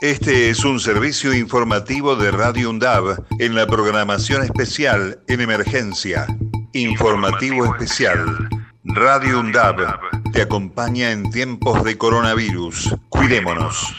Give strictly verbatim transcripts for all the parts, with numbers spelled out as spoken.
Este es un servicio informativo de Radio UNDAB en la programación especial en emergencia. Informativo especial. Radio UNDAB te acompaña en tiempos de coronavirus. Cuidémonos.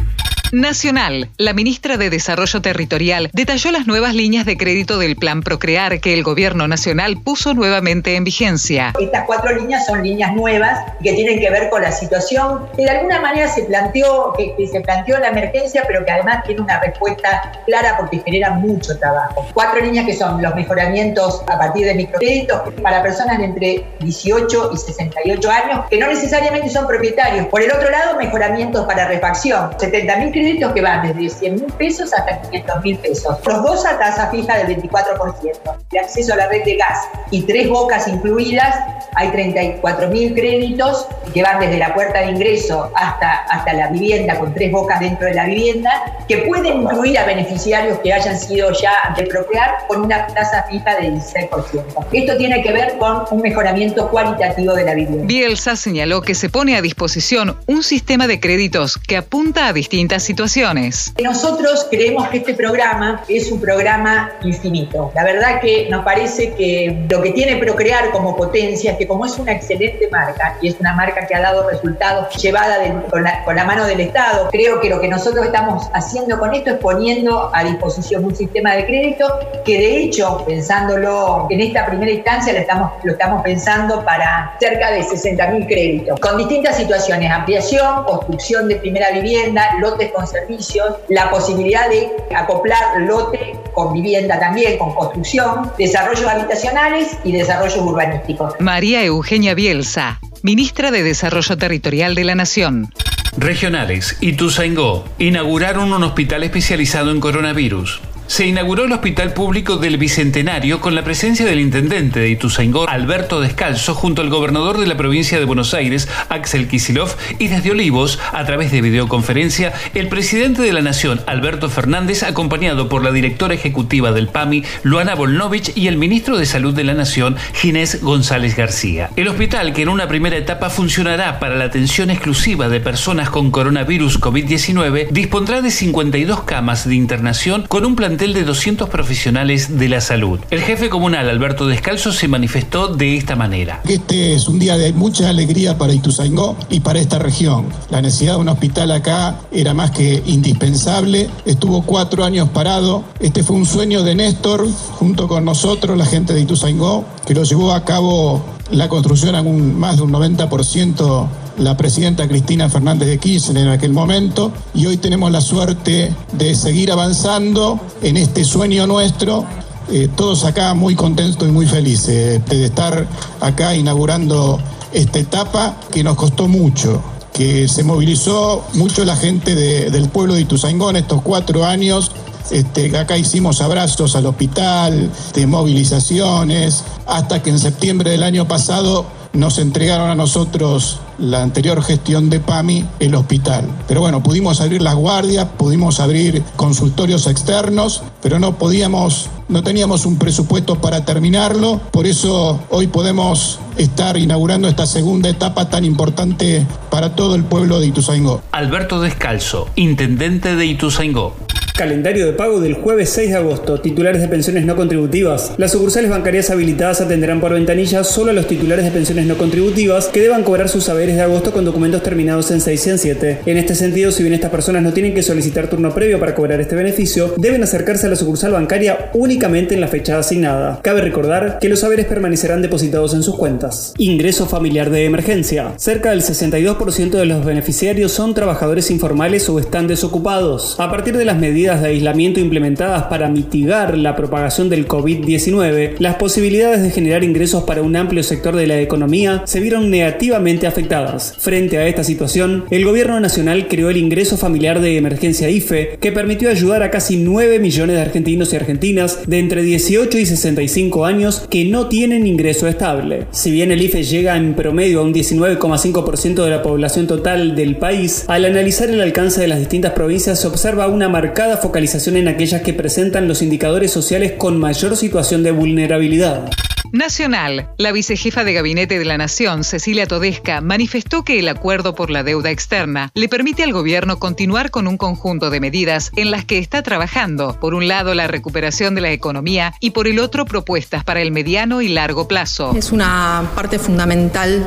Nacional. La ministra de Desarrollo Territorial detalló las nuevas líneas de crédito del Plan Procrear que el Gobierno Nacional puso nuevamente en vigencia. Estas cuatro líneas son líneas nuevas que tienen que ver con la situación que de alguna manera se planteó, que, que se planteó la emergencia, pero que además tiene una respuesta clara porque genera mucho trabajo. Cuatro líneas que son los mejoramientos a partir de microcréditos para personas de entre dieciocho y sesenta y ocho años, que no necesariamente son propietarios. Por el otro lado, mejoramientos para refacción, setenta mil créditos que van desde cien mil pesos hasta quinientos mil pesos. Los dos a tasa fija del veinticuatro por ciento. De acceso a la red de gas y tres bocas incluidas, hay treinta y cuatro mil créditos que van desde la puerta de ingreso hasta, hasta la vivienda con tres bocas dentro de la vivienda, que pueden incluir a beneficiarios que hayan sido ya de Procrear con una tasa fija del dieciséis por ciento. Esto tiene que ver con un mejoramiento cualitativo de la vivienda. Bielsa señaló que se pone a disposición un sistema de créditos que apunta a distintas situaciones. Nosotros creemos que este programa es un programa infinito. La verdad que nos parece que lo que tiene Procrear como potencia es que como es una excelente marca y es una marca que ha dado resultados llevada de, con, la, con la mano del Estado, creo que lo que nosotros estamos haciendo con esto es poniendo a disposición un sistema de crédito que de hecho, pensándolo en esta primera instancia, lo estamos, lo estamos pensando para cerca de sesenta mil créditos, con distintas situaciones: ampliación, construcción de primera vivienda, lotes con servicios, la posibilidad de acoplar lote con vivienda también, con construcción, desarrollos habitacionales y desarrollos urbanísticos. María Eugenia Bielsa, ministra de Desarrollo Territorial de la Nación. Regionales. Ituzaingó inauguraron un hospital especializado en coronavirus. Se inauguró el Hospital Público del Bicentenario con la presencia del intendente de Ituzaingó, Alberto Descalzo, junto al gobernador de la provincia de Buenos Aires, Axel Kicillof, y desde Olivos, a través de videoconferencia, el presidente de la Nación, Alberto Fernández, acompañado por la directora ejecutiva del P A M I, Luana Volnovich, y el ministro de Salud de la Nación, Ginés González García. El hospital, que en una primera etapa funcionará para la atención exclusiva de personas con coronavirus COVID diecinueve, dispondrá de cincuenta y dos camas de internación con un plantel de doscientos profesionales de la salud. El jefe comunal, Alberto Descalzo, se manifestó de esta manera. Este es un día de mucha alegría para Ituzaingó y para esta región. La necesidad de un hospital acá era más que indispensable. Estuvo cuatro años parado. Este fue un sueño de Néstor, junto con nosotros, la gente de Ituzaingó, que lo llevó a cabo la construcción a un, más de un noventa por ciento la presidenta Cristina Fernández de Kirchner en aquel momento, y hoy tenemos la suerte de seguir avanzando en este sueño nuestro, eh, todos acá muy contentos y muy felices de estar acá inaugurando esta etapa que nos costó mucho, que se movilizó mucho la gente de, del pueblo de Ituzaingó en estos cuatro años. Este, acá hicimos abrazos al hospital, de movilizaciones, hasta que en septiembre del año pasado nos entregaron a nosotros, la anterior gestión de P A M I, el hospital. Pero bueno, pudimos abrir las guardias, pudimos abrir consultorios externos, pero no podíamos, no teníamos un presupuesto para terminarlo. Por eso hoy podemos estar inaugurando esta segunda etapa tan importante para todo el pueblo de Ituzaingó. Alberto Descalzo, intendente de Ituzaingó. Calendario de pago del jueves seis de agosto. Titulares de pensiones no contributivas. Las sucursales bancarias habilitadas atenderán por ventanilla solo a los titulares de pensiones no contributivas que deban cobrar sus saberes de agosto con documentos terminados en seis y en siete. En este sentido, si bien estas personas no tienen que solicitar turno previo para cobrar este beneficio, deben acercarse a la sucursal bancaria únicamente en la fecha asignada. Cabe recordar que los saberes permanecerán depositados en sus cuentas. Ingreso familiar de emergencia. Cerca del sesenta y dos por ciento de los beneficiarios son trabajadores informales o están desocupados. A partir de las medidas de aislamiento implementadas para mitigar la propagación del COVID diecinueve, las posibilidades de generar ingresos para un amplio sector de la economía se vieron negativamente afectadas. Frente a esta situación, el Gobierno Nacional creó el Ingreso Familiar de Emergencia I F E, que permitió ayudar a casi nueve millones de argentinos y argentinas de entre dieciocho y sesenta y cinco años que no tienen ingreso estable. Si bien el I F E llega en promedio a un diecinueve coma cinco por ciento de la población total del país, al analizar el alcance de las distintas provincias se observa una marcada focalización en aquellas que presentan los indicadores sociales con mayor situación de vulnerabilidad. Nacional. La vicejefa de Gabinete de la Nación, Cecilia Todesca, manifestó que el acuerdo por la deuda externa le permite al gobierno continuar con un conjunto de medidas en las que está trabajando. Por un lado, la recuperación de la economía y por el otro, propuestas para el mediano y largo plazo. Es una parte fundamental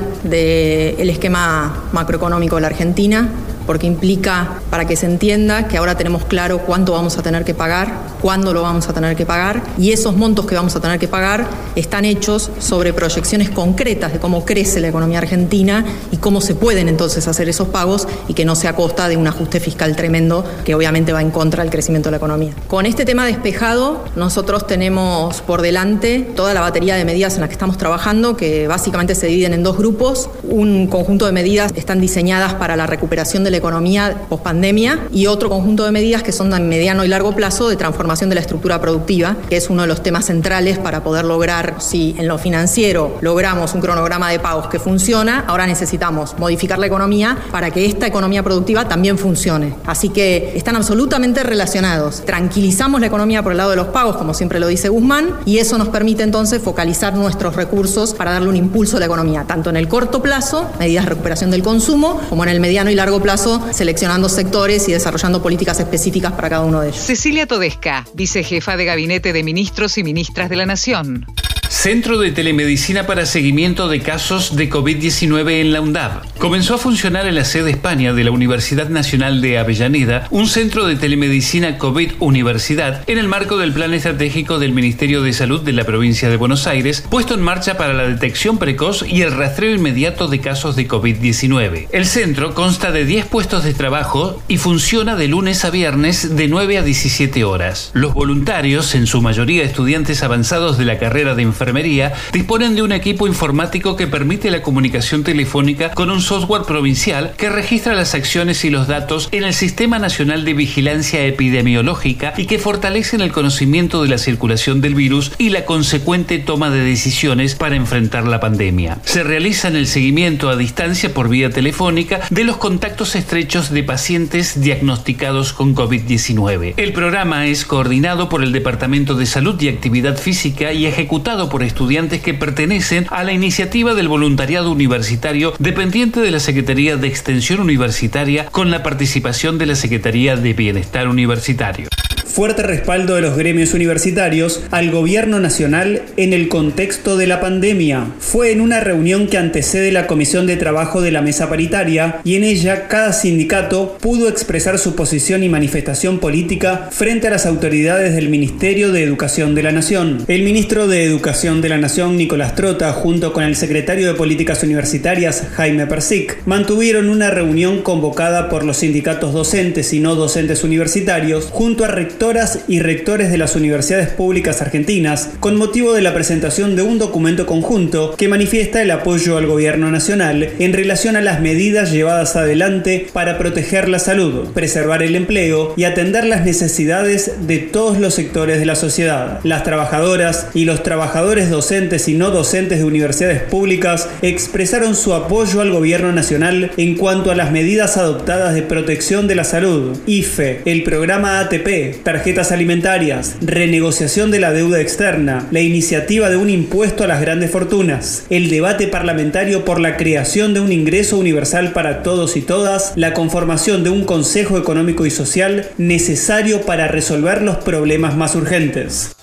del esquema macroeconómico de la Argentina, porque implica, para que se entienda, que ahora tenemos claro cuánto vamos a tener que pagar, cuándo lo vamos a tener que pagar, y esos montos que vamos a tener que pagar están hechos sobre proyecciones concretas de cómo crece la economía argentina y cómo se pueden entonces hacer esos pagos y que no sea a costa de un ajuste fiscal tremendo que obviamente va en contra del crecimiento de la economía. Con este tema despejado, nosotros tenemos por delante toda la batería de medidas en las que estamos trabajando, que básicamente se dividen en dos grupos. Un conjunto de medidas están diseñadas para la recuperación de la economía pospandemia y otro conjunto de medidas que son a mediano y largo plazo de transformación de la estructura productiva, que es uno de los temas centrales para poder lograr, si en lo financiero logramos un cronograma de pagos que funciona, ahora necesitamos modificar la economía para que esta economía productiva también funcione. Así que están absolutamente relacionados. Tranquilizamos la economía por el lado de los pagos, como siempre lo dice Guzmán, y eso nos permite entonces focalizar nuestros recursos para darle un impulso a la economía, tanto en el corto plazo, medidas de recuperación del consumo, como en el mediano y largo plazo, seleccionando sectores y desarrollando políticas específicas para cada uno de ellos. Cecilia Todesca, vicejefa de Gabinete de Ministros y Ministras de la Nación. Centro de Telemedicina para Seguimiento de Casos de COVID diecinueve en la UNDAV. Comenzó a funcionar en la sede España de la Universidad Nacional de Avellaneda un centro de telemedicina COVID Universidad en el marco del Plan Estratégico del Ministerio de Salud de la provincia de Buenos Aires, puesto en marcha para la detección precoz y el rastreo inmediato de casos de COVID diecinueve. El centro consta de diez puestos de trabajo y funciona de lunes a viernes de nueve a diecisiete horas. Los voluntarios, en su mayoría estudiantes avanzados de la carrera de enfermería, disponen de un equipo informático que permite la comunicación telefónica con un software provincial que registra las acciones y los datos en el Sistema Nacional de Vigilancia Epidemiológica y que fortalecen el conocimiento de la circulación del virus y la consecuente toma de decisiones para enfrentar la pandemia. Se realizan el seguimiento a distancia por vía telefónica de los contactos estrechos de pacientes diagnosticados con COVID diecinueve. El programa es coordinado por el Departamento de Salud y Actividad Física y ejecutado por estudiantes que pertenecen a la iniciativa del voluntariado universitario dependiente de la Secretaría de Extensión Universitaria con la participación de la Secretaría de Bienestar Universitario. Fuerte respaldo de los gremios universitarios al gobierno nacional en el contexto de la pandemia. Fue en una reunión que antecede la Comisión de Trabajo de la Mesa Paritaria y en ella cada sindicato pudo expresar su posición y manifestación política frente a las autoridades del Ministerio de Educación de la Nación. El ministro de Educación de la Nación, Nicolás Trota, junto con el secretario de Políticas Universitarias, Jaime Persic, mantuvieron una reunión convocada por los sindicatos docentes y no docentes universitarios junto a rectores y rectores de las universidades públicas argentinas con motivo de la presentación de un documento conjunto que manifiesta el apoyo al gobierno nacional en relación a las medidas llevadas adelante para proteger la salud, preservar el empleo y atender las necesidades de todos los sectores de la sociedad. Las trabajadoras y los trabajadores docentes y no docentes de universidades públicas expresaron su apoyo al gobierno nacional en cuanto a las medidas adoptadas de protección de la salud, I F E, el programa A T P, tarjetas alimentarias, renegociación de la deuda externa, la iniciativa de un impuesto a las grandes fortunas, el debate parlamentario por la creación de un ingreso universal para todos y todas, la conformación de un Consejo Económico y Social necesario para resolver los problemas más urgentes.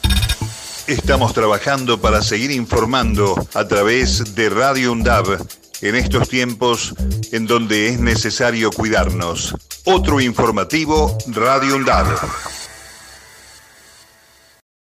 Estamos trabajando para seguir informando a través de Radio UNDAV en estos tiempos en donde es necesario cuidarnos. Otro informativo, Radio UNDAV.